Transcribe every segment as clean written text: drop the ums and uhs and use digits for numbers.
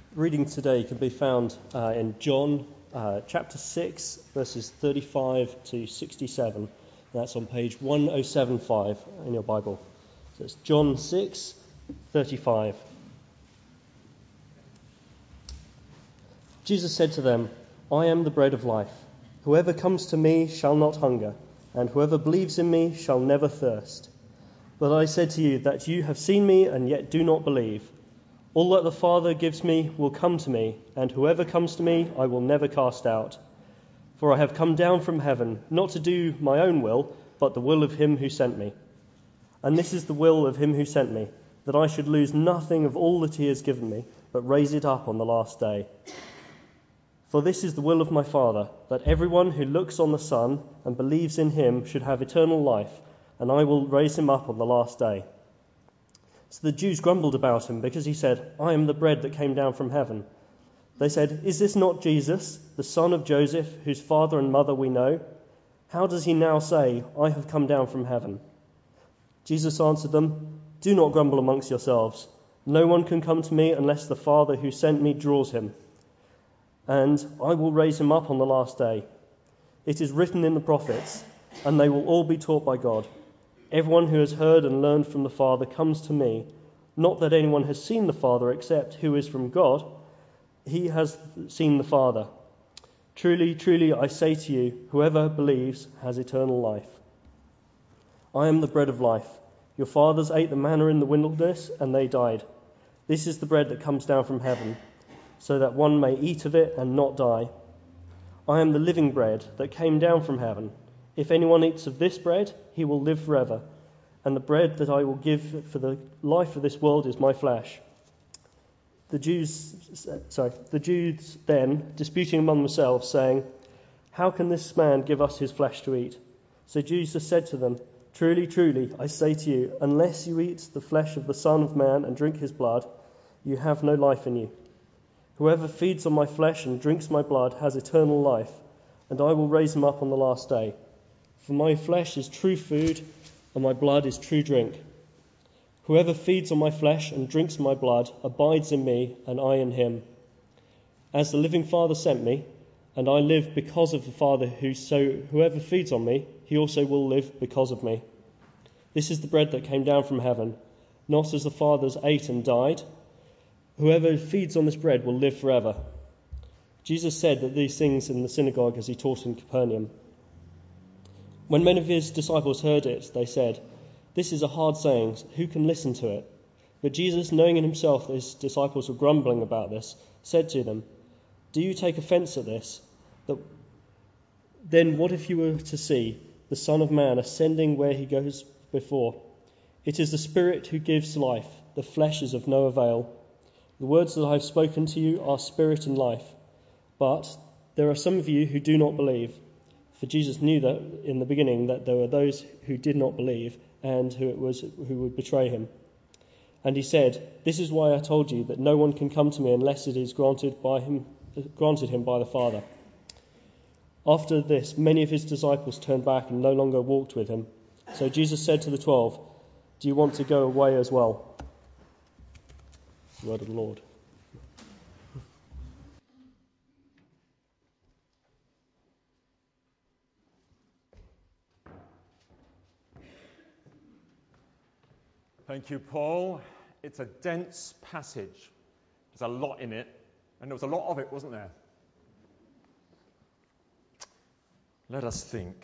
Reading today can be found in John chapter 6, verses 35 to 67. That's on page 1075 in your Bible. So it's John 6, 35. Jesus said to them, "I am the bread of life. Whoever comes to me shall not hunger, and whoever believes in me shall never thirst. But I said to you that you have seen me and yet do not believe. All that the Father gives me will come to me, and whoever comes to me I will never cast out. For I have come down from heaven, not to do my own will, but the will of him who sent me. And this is the will of him who sent me, that I should lose nothing of all that he has given me, but raise it up on the last day. For this is the will of my Father, that everyone who looks on the Son and believes in him should have eternal life, and I will raise him up on the last day." So the Jews grumbled about him because he said, "I am the bread that came down from heaven." They said, "Is this not Jesus, the son of Joseph, whose father and mother we know? How does he now say, 'I have come down from heaven'?" Jesus answered them, "Do not grumble amongst yourselves. No one can come to me unless the Father who sent me draws him, and I will raise him up on the last day. It is written in the prophets, and they will all be taught by God. Everyone who has heard and learned from the Father comes to me. Not that anyone has seen the Father except who is from God. He has seen the Father. Truly, truly, I say to you, whoever believes has eternal life. I am the bread of life. Your fathers ate the manna in the wilderness, and they died. This is the bread that comes down from heaven, so that one may eat of it and not die. I am the living bread that came down from heaven. If anyone eats of this bread, he will live forever. And the bread that I will give for the life of this world is my flesh." The Jews then, disputing among themselves, saying, "How can this man give us his flesh to eat?" So Jesus said to them, "Truly, truly, I say to you, unless you eat the flesh of the Son of Man and drink his blood, you have no life in you. Whoever feeds on my flesh and drinks my blood has eternal life, and I will raise him up on the last day. For my flesh is true food, and my blood is true drink. Whoever feeds on my flesh and drinks my blood abides in me, and I in him. As the living Father sent me, and I live because of the Father, whoever feeds on me, he also will live because of me. This is the bread that came down from heaven, not as the fathers ate and died. Whoever feeds on this bread will live forever." Jesus said that these things in the synagogue as he taught in Capernaum. When many of his disciples heard it, they said, "This is a hard saying. Who can listen to it?" But Jesus, knowing in himself that his disciples were grumbling about this, said to them, "Do you take offense at this? Then what if you were to see the Son of Man ascending where he goes before? It is the Spirit who gives life. The flesh is of no avail. The words that I have spoken to you are spirit and life. But there are some of you who do not believe." For Jesus knew that in the beginning that there were those who did not believe and who would betray him. And he said, "This is why I told you that no one can come to me unless it is granted him by the Father." After this, many of his disciples turned back and no longer walked with him. So Jesus said to the 12, "Do you want to go away as well?" The word of the Lord. Thank you, Paul. It's a dense passage. There's a lot in it, and there was a lot of it, wasn't there? Let us think.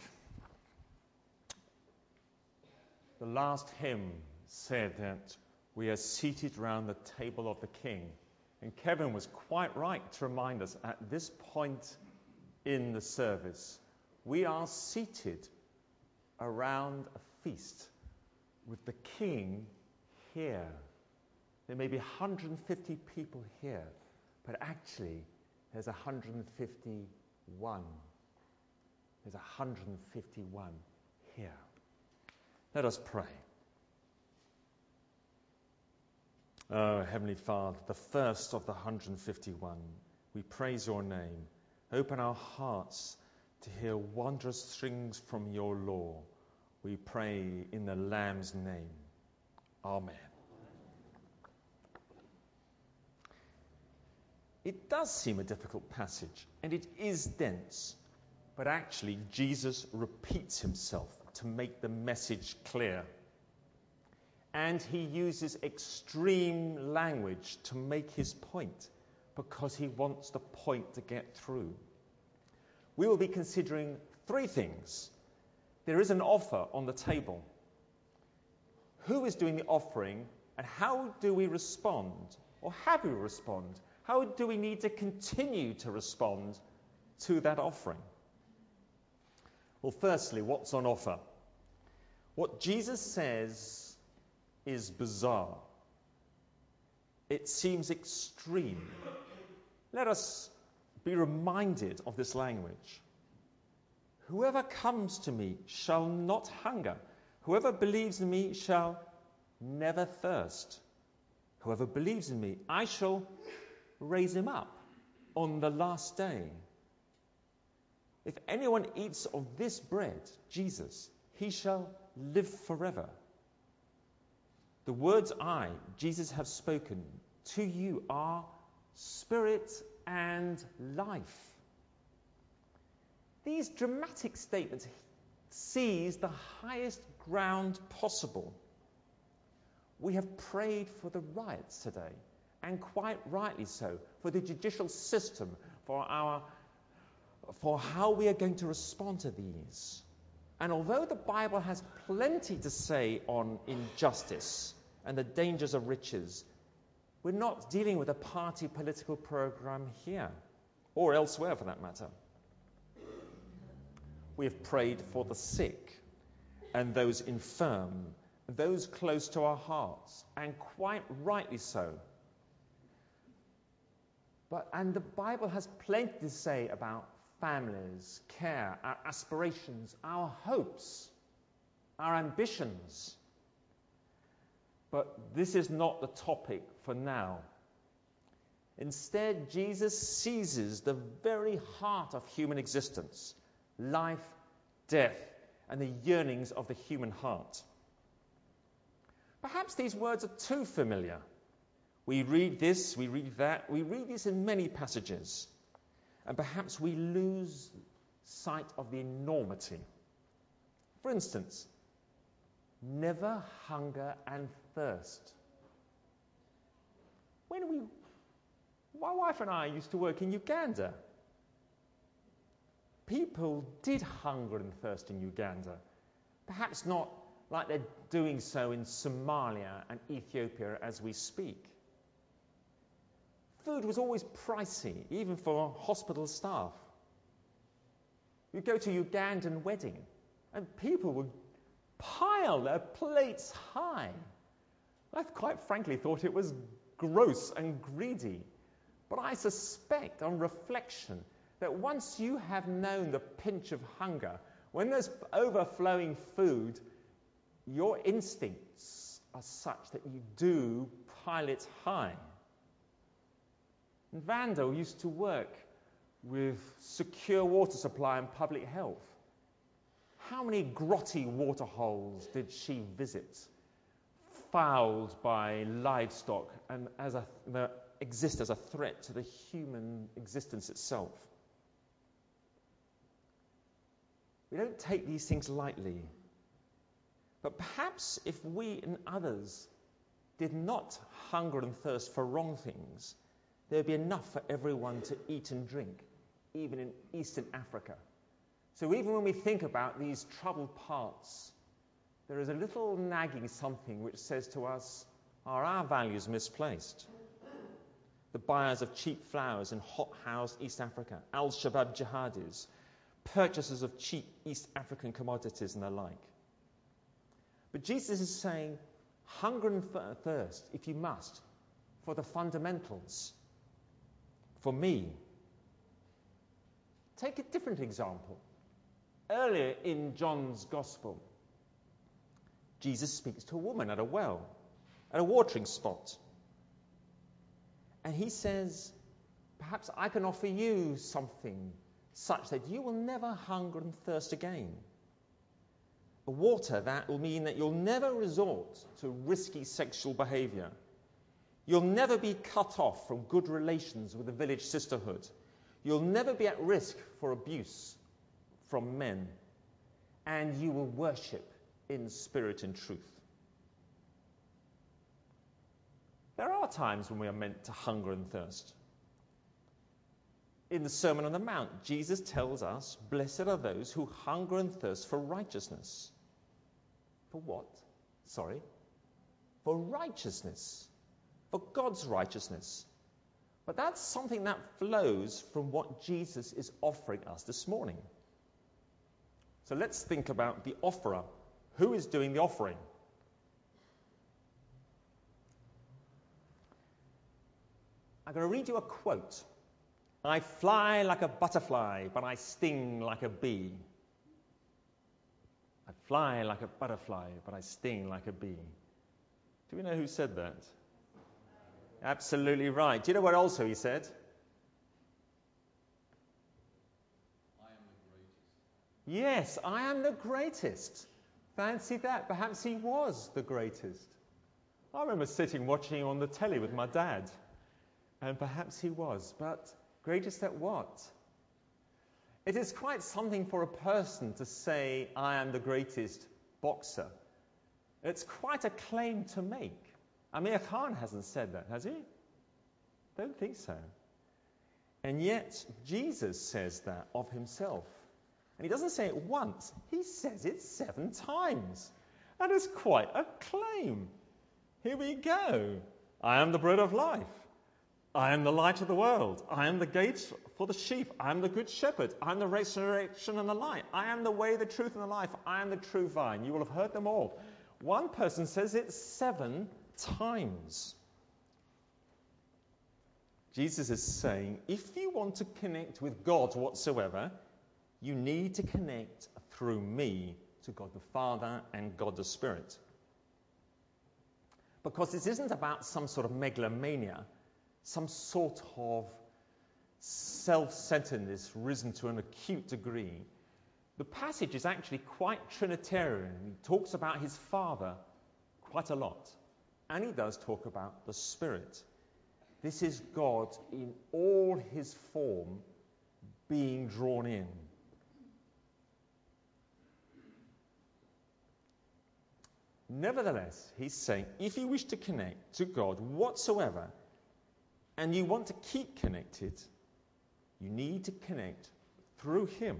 The last hymn said that we are seated round the table of the King. And Kevin was quite right to remind us at this point in the service, we are seated around a feast with the King here. There may be 150 people here, but actually there's 151. There's 151 here. Let us pray. Oh, Heavenly Father, the first of the 151, we praise your name. Open our hearts to hear wondrous things from your law. We pray in the Lamb's name. Amen. It does seem a difficult passage, and it is dense, but actually Jesus repeats himself to make the message clear. And he uses extreme language to make his point, because he wants the point to get through. We will be considering three things. There is an offer on the table. Who is doing the offering, and how do we respond? Or how do we respond? How do we need to continue to respond to that offering? Well, firstly, what's on offer? What Jesus says is bizarre. It seems extreme. Let us be reminded of this language. Whoever comes to me shall not hunger. Whoever believes in me shall never thirst. Whoever believes in me, I shall raise him up on the last day. If anyone eats of this bread, Jesus, he shall live forever. The words I, Jesus, have spoken to you are spirit and life. These dramatic statements seize the highest ground possible. We have prayed for the riots today, and quite rightly so, for the judicial system, for how we are going to respond to these. And although the Bible has plenty to say on injustice and the dangers of riches, we're not dealing with a party political program here, or elsewhere for that matter. We have prayed for the sick and those infirm, those close to our hearts, and quite rightly so. And the Bible has plenty to say about families, care, our aspirations, our hopes, our ambitions. But this is not the topic for now. Instead, Jesus seizes the very heart of human existence, life, death, and the yearnings of the human heart. Perhaps these words are too familiar. We read this, we read that, we read this in many passages, and perhaps we lose sight of the enormity. For instance, never hunger and thirst. My wife and I used to work in Uganda. People did hunger and thirst in Uganda. Perhaps not like they're doing so in Somalia and Ethiopia as we speak. Food was always pricey, even for hospital staff. You go to a Ugandan wedding, and people would pile their plates high. I quite frankly thought it was gross and greedy. But I suspect, on reflection, that once you have known the pinch of hunger, when there's overflowing food, your instincts are such that you do pile it high. And Vanda used to work with secure water supply and public health. How many grotty water holes did she visit, fouled by livestock and exist as a threat to the human existence itself? We don't take these things lightly. But perhaps if we and others did not hunger and thirst for wrong things, there would be enough for everyone to eat and drink, even in Eastern Africa. So even when we think about these troubled parts, there is a little nagging something which says to us, are our values misplaced? The buyers of cheap flowers in hot-housed East Africa, Al-Shabaab jihadis, purchasers of cheap East African commodities and the like. But Jesus is saying, hunger and thirst, if you must, for the fundamentals. For me. Take a different example. Earlier in John's Gospel, Jesus speaks to a woman at a well, at a watering spot. And he says, perhaps I can offer you something such that you will never hunger and thirst again. A water that will mean that you'll never resort to risky sexual behavior. You'll never be cut off from good relations with the village sisterhood. You'll never be at risk for abuse from men. And you will worship in spirit and truth. There are times when we are meant to hunger and thirst. In the Sermon on the Mount, Jesus tells us, blessed are those who hunger and thirst for righteousness. For what? Sorry. For righteousness. For God's righteousness. But that's something that flows from what Jesus is offering us this morning. So let's think about the offerer. Who is doing the offering? I'm going to read you a quote. I fly like a butterfly, but I sting like a bee. I fly like a butterfly, but I sting like a bee. Do we know who said that? Absolutely right. Do you know what also he said? I am the greatest. Yes, I am the greatest. Fancy that. Perhaps he was the greatest. I remember sitting watching on the telly with my dad. And perhaps he was. But greatest at what? It is quite something for a person to say, I am the greatest boxer. It's quite a claim to make. Amir Khan hasn't said that, has he? Don't think so. And yet, Jesus says that of himself. And he doesn't say it once, he says it 7 times. That is quite a claim. Here we go. I am the bread of life. I am the light of the world. I am the gate for the sheep. I am the good shepherd. I am the resurrection and the light. I am the way, the truth, and the life. I am the true vine. You will have heard them all. One person says it 7 times. Jesus is saying, if you want to connect with God whatsoever, you need to connect through me to God the Father and God the Spirit. Because this isn't about some sort of megalomania, some sort of self-centeredness risen to an acute degree. The passage is actually quite Trinitarian. He talks about his Father quite a lot. And he does talk about the Spirit. This is God in all his form being drawn in. Nevertheless, he's saying, if you wish to connect to God whatsoever, and you want to keep connected, you need to connect through him.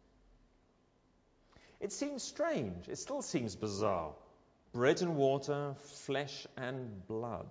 It seems strange. It still seems bizarre. Bread and water, flesh and blood.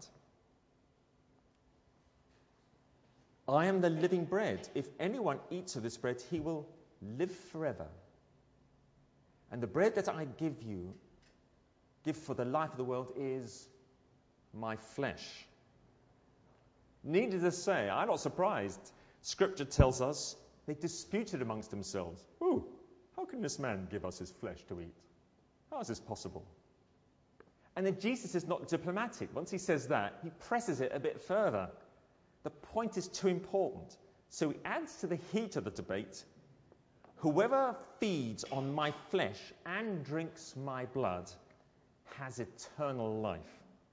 I am the living bread. If anyone eats of this bread, he will live forever. And the bread that I give for the life of the world, is my flesh. Needless to say, I'm not surprised. Scripture tells us they disputed amongst themselves. Ooh, how can this man give us his flesh to eat? How is this possible? And then Jesus is not diplomatic. Once he says that, he presses it a bit further. The point is too important. So he adds to the heat of the debate, whoever feeds on my flesh and drinks my blood has eternal life.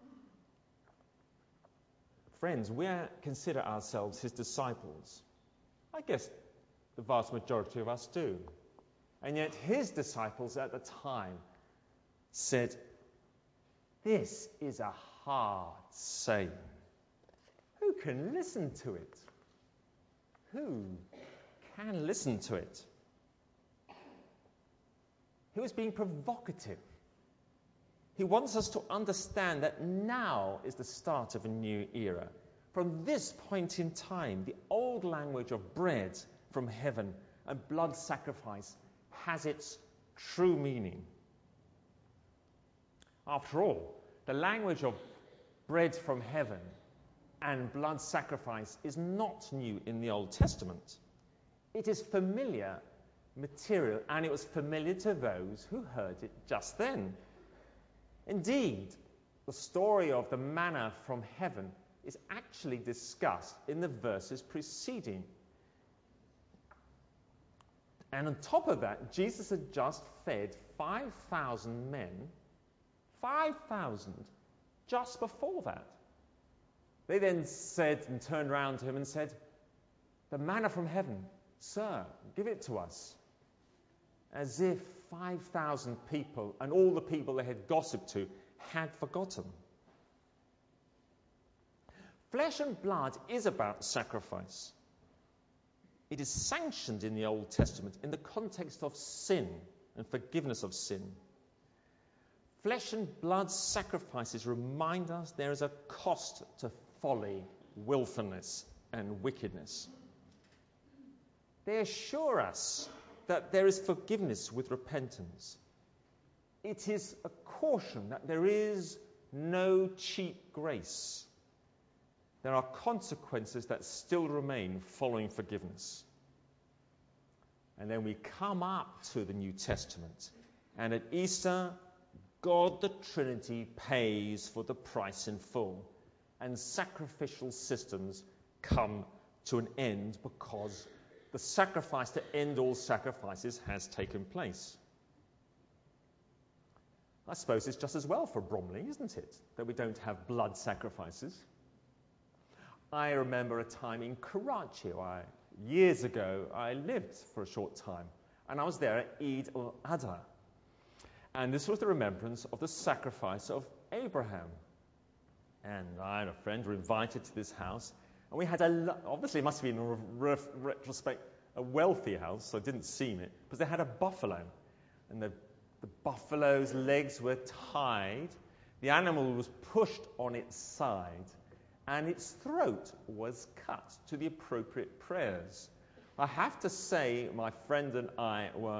Friends, we consider ourselves his disciples. I guess the vast majority of us do. And yet his disciples at the time said, this is a hard saying. Who can listen to it? Who can listen to it? He was being provocative. He wants us to understand that now is the start of a new era. From this point in time, the old language of bread from heaven and blood sacrifice has its true meaning. After all, the language of bread from heaven and blood sacrifice is not new in the Old Testament. It is familiar material, and it was familiar to those who heard it just then. Indeed, the story of the manna from heaven is actually discussed in the verses preceding. And on top of that, Jesus had just fed 5,000 men. 5,000 just before that. They then said and turned round to him and said, "The manna from heaven, sir, give it to us." As if 5,000 people and all the people they had gossiped to had forgotten. Flesh and blood is about sacrifice. It is sanctioned in the Old Testament in the context of sin and forgiveness of sin. Flesh and blood sacrifices remind us there is a cost to folly, willfulness, and wickedness. They assure us that there is forgiveness with repentance. It is a caution that there is no cheap grace. There are consequences that still remain following forgiveness. And then we come up to the New Testament, and at Easter, God the Trinity pays for the price in full, and sacrificial systems come to an end because the sacrifice to end all sacrifices has taken place. I suppose it's just as well for Bromley, isn't it, that we don't have blood sacrifices? I remember a time in Karachi, years ago, I lived for a short time, and I was there at Eid al-Adha. And this was the remembrance of the sacrifice of Abraham. And I and a friend were invited to this house, and we had obviously it must have been in retrospect a wealthy house, so it didn't seem it, because they had a buffalo, and the buffalo's legs were tied, the animal was pushed on its side, and its throat was cut to the appropriate prayers. I have to say, my friend and I were,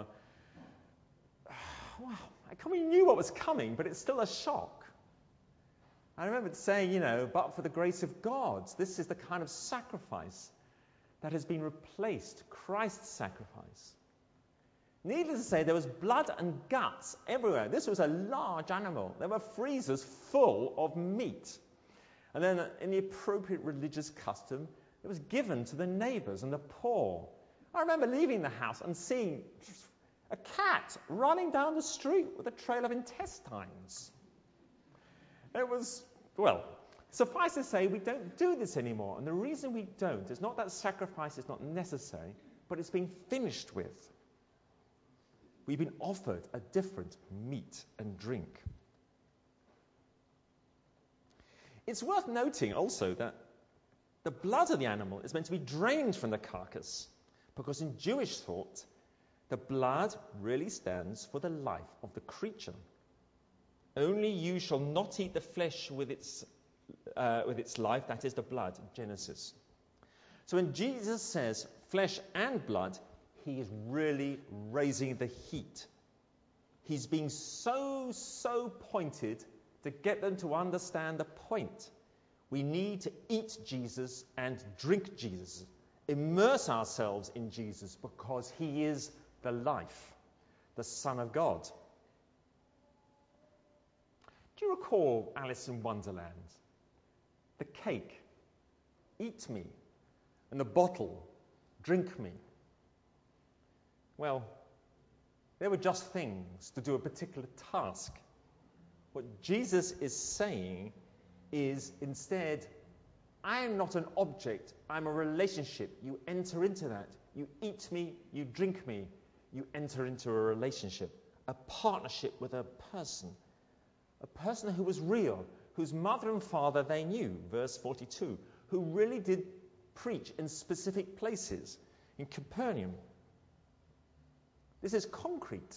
we knew what was coming, but it's still a shock. I remember saying, but for the grace of God, this is the kind of sacrifice that has been replaced, Christ's sacrifice. Needless to say, there was blood and guts everywhere. This was a large animal. There were freezers full of meat. And then in the appropriate religious custom, it was given to the neighbours and the poor. I remember leaving the house and seeing a cat running down the street with a trail of intestines. It was, suffice to say, we don't do this anymore. And the reason we don't is not that sacrifice is not necessary, but it's been finished with. We've been offered a different meat and drink. It's worth noting also that the blood of the animal is meant to be drained from the carcass, because in Jewish thought, the blood really stands for the life of the creature. Only you shall not eat the flesh with its life, that is the blood, Genesis. So when Jesus says flesh and blood, he is really raising the heat. He's being so pointed to get them to understand the point. We need to eat Jesus and drink Jesus, immerse ourselves in Jesus, because he is the life, the Son of God. Do you recall Alice in Wonderland? The cake, eat me, and the bottle, drink me. Well, they were just things to do a particular task. What Jesus is saying is instead, I am not an object, I'm a relationship. You enter into that. You eat me, you drink me, you enter into a relationship, a partnership with a person who was real, whose mother and father they knew, verse 42, who really did preach in specific places, in Capernaum. This is concrete.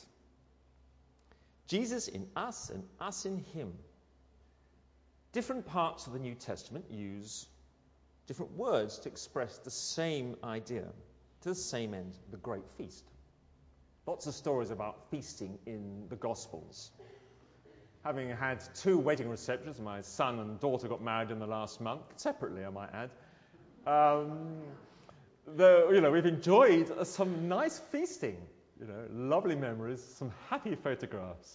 Jesus in us and us in him. Different parts of the New Testament use different words to express the same idea, to the same end, the great feast. Lots of stories about feasting in the Gospels. Having had 2 wedding receptions, my son and daughter got married in the last month, separately I might add. We've enjoyed some nice feasting. Lovely memories, some happy photographs.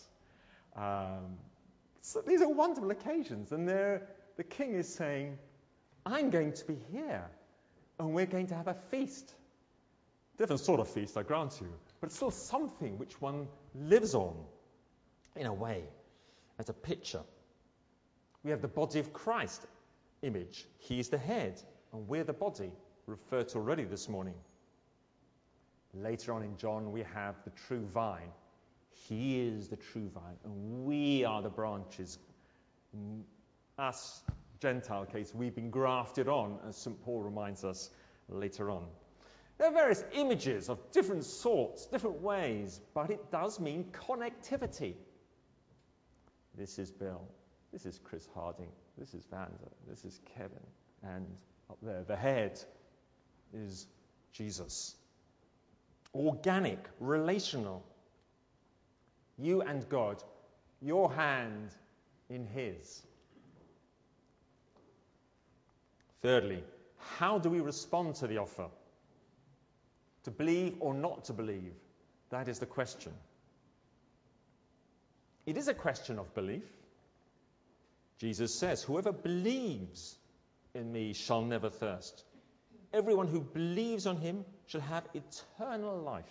So these are wonderful occasions, and the king is saying, I'm going to be here, and we're going to have a feast. Different sort of feast, I grant you, but it's still something which one lives on, in a way, as a picture. We have the body of Christ image. He is the head, and we're the body, referred to already this morning. Later on in John, we have the true vine. He is the true vine, and we are the branches. Us, Gentile case, we've been grafted on, as St. Paul reminds us later on. There are various images of different sorts, different ways, but it does mean connectivity. This is Bill. This is Chris Harding. This is Vanda. This is Kevin. And up there, the head is Jesus. Organic, relational. You and God, your hand in His. Thirdly, how do we respond to the offer? To believe or not to believe? That is the question. It is a question of belief. Jesus says, whoever believes in me shall never thirst. Everyone who believes on him shall have eternal life.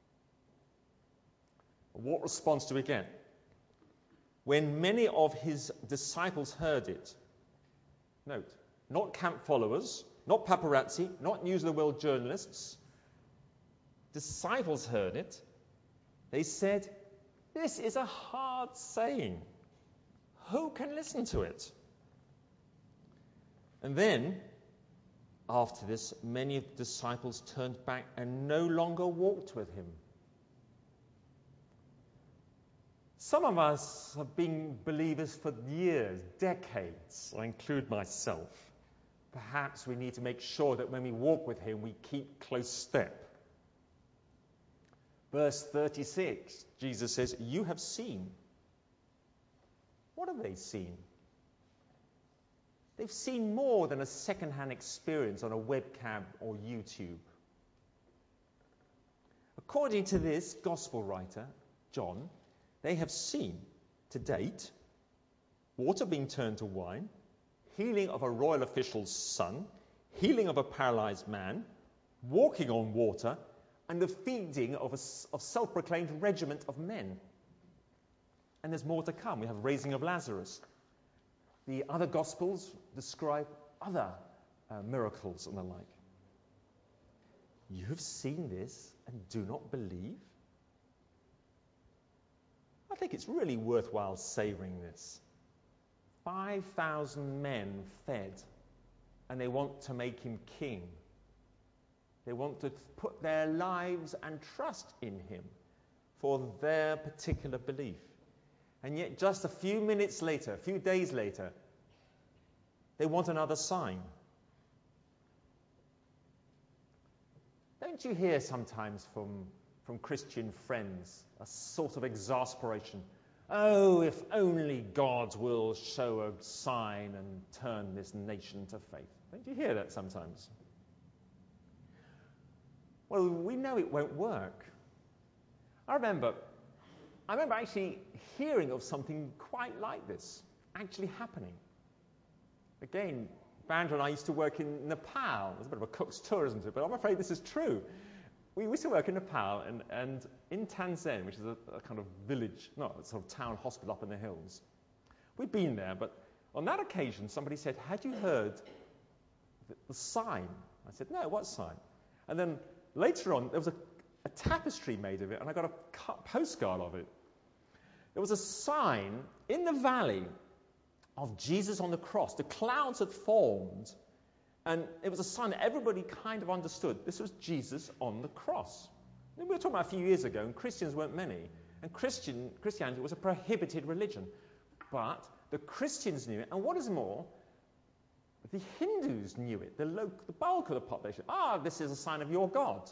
What response do we get? When many of his disciples heard it, note, not camp followers, not paparazzi, not News of the World journalists, disciples heard it, they said, this is a hard saying. Who can listen to it? And then, after this, many of the disciples turned back and no longer walked with him. Some of us have been believers for years, decades. I include myself. Perhaps we need to make sure that when we walk with him, we keep close step. Verse 36, Jesus says, you have seen. What have they seen? They've seen more than a second-hand experience on a webcam or YouTube. According to this gospel writer, John, they have seen, to date, water being turned to wine, healing of a royal official's son, healing of a paralyzed man, walking on water, and the feeding of a self-proclaimed regiment of men. And there's more to come. We have raising of Lazarus. The other Gospels describe other miracles and the like. You have seen this and do not believe? I think it's really worthwhile savouring this. 5,000 men fed, and they want to make him king. They want to put their lives and trust in him for their particular belief. And yet just a few minutes later, a few days later, they want another sign. Don't you hear sometimes from Christian friends a sort of exasperation? Oh, if only God will show a sign and turn this nation to faith. Don't you hear that sometimes? Well, we know it won't work. I remember actually hearing of something quite like this actually happening. Again, Bandra and I used to work in Nepal. It's a bit of a cook's tour, isn't it? But I'm afraid this is true. We used to work in Nepal and in Tansen, which is a kind of village, no, a sort of town hospital up in the hills. We'd been there, but on that occasion, somebody said, had you heard the sign? I said, no, what sign? And then later on, there was a tapestry made of it, and I got a postcard of it. There was a sign in the valley of Jesus on the cross. The clouds had formed, and it was a sign that everybody kind of understood. This was Jesus on the cross. And we were talking about a few years ago, and Christians weren't many. And Christianity was a prohibited religion. But the Christians knew it, and what is more, the Hindus knew it, the bulk of the population. This is a sign of your God.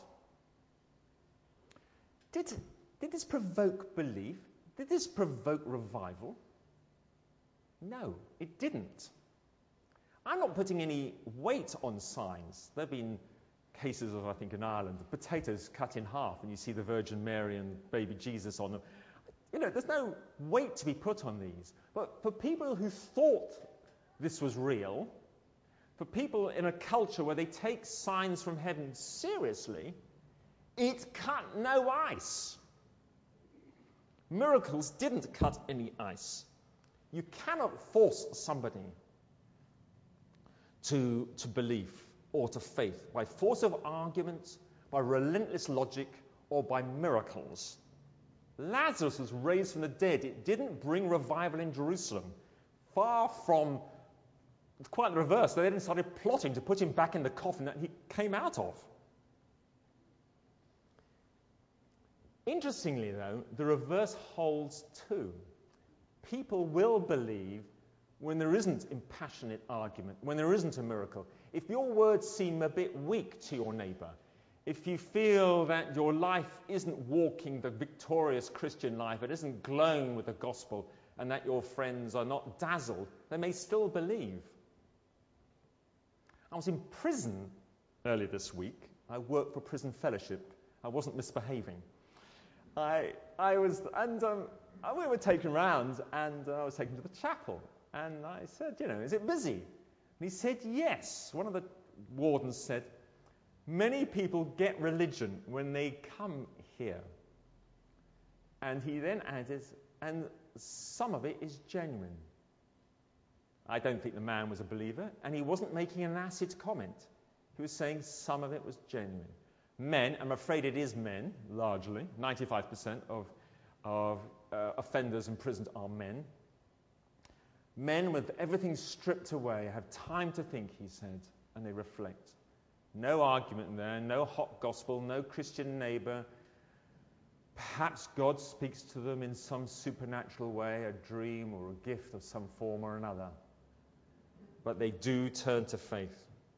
Did this provoke belief? Did this provoke revival? No, it didn't. I'm not putting any weight on signs. There have been cases of, I think, in Ireland, the potatoes cut in half, and you see the Virgin Mary and baby Jesus on them. There's no weight to be put on these. But for people who thought this was real, for people in a culture where they take signs from heaven seriously, it cut no ice. Miracles didn't cut any ice. You cannot force somebody. to belief or to faith, by force of argument, by relentless logic, or by miracles. Lazarus was raised from the dead. It didn't bring revival in Jerusalem. Far from, quite the reverse. They then started plotting to put him back in the coffin that he came out of. Interestingly, though, the reverse holds too. People will believe when there isn't impassionate argument, when there isn't a miracle. If your words seem a bit weak to your neighbour, if you feel that your life isn't walking the victorious Christian life, it isn't glowing with the gospel, and that your friends are not dazzled, they may still believe. I was in prison earlier this week. I worked for Prison Fellowship. I wasn't misbehaving. We were taken around, and I was taken to the chapel. And I said, is it busy? And he said, yes. One of the wardens said, many people get religion when they come here. And he then added, and some of it is genuine. I don't think the man was a believer, and he wasn't making an acid comment. He was saying some of it was genuine. Men, I'm afraid it is men, largely. 95% of offenders in prison are men. Men with everything stripped away have time to think, he said, and they reflect. No argument there, no hot gospel, no Christian neighbour. Perhaps God speaks to them in some supernatural way, a dream or a gift of some form or another. But they do turn to faith.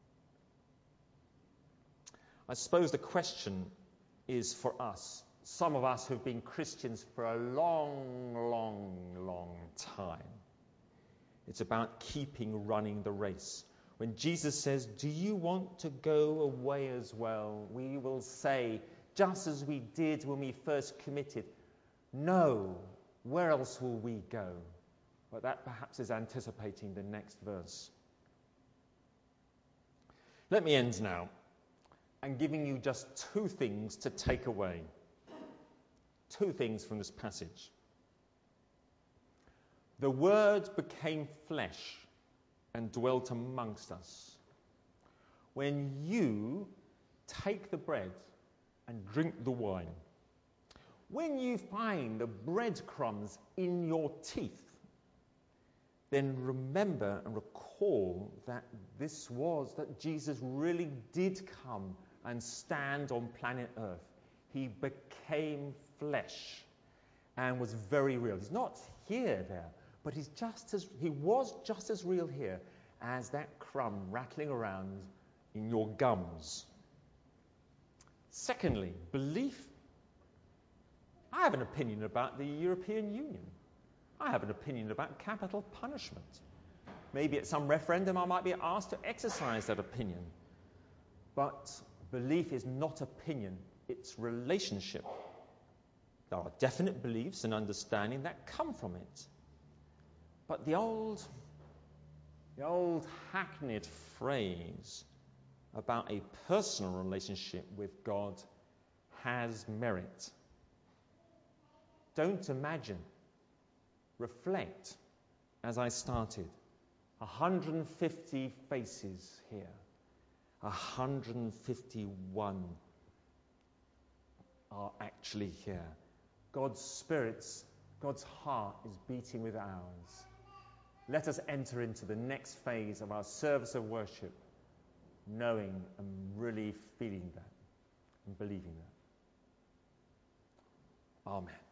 I suppose the question is for us, some of us who've been Christians for a long, long, long time. It's about keeping running the race. When Jesus says, do you want to go away as well? We will say, just as we did when we first committed, no, where else will we go? But that perhaps is anticipating the next verse. Let me end now and giving you just two things to take away. Two things from this passage. The Word became flesh and dwelt amongst us. When you take the bread and drink the wine, when you find the breadcrumbs in your teeth, then remember and recall that that Jesus really did come and stand on planet Earth. He became flesh and was very real. He's not here there, but he was just as real here as that crumb rattling around in your gums. Secondly, belief. I have an opinion about the European Union. I have an opinion about capital punishment. Maybe at some referendum I might be asked to exercise that opinion. But belief is not opinion, it's relationship. There are definite beliefs and understanding that come from it. But the old hackneyed phrase about a personal relationship with God has merit. Don't imagine. Reflect, as I started. 150 faces here. 151 are actually here. God's heart is beating with ours. Let us enter into the next phase of our service of worship, knowing and really feeling that and believing that. Amen.